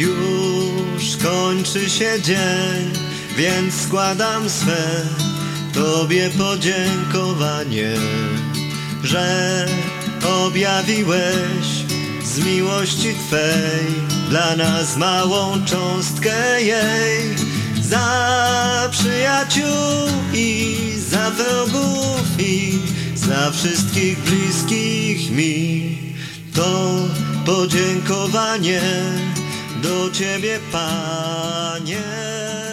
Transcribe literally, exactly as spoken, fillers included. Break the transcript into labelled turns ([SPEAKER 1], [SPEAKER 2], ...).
[SPEAKER 1] Już kończy się dzień, więc składam swe Tobie podziękowanie, że objawiłeś z miłości Twej dla nas małą cząstkę jej. Za przyjaciół i za wrogów i za wszystkich bliskich mi to podziękowanie do Ciebie, Panie.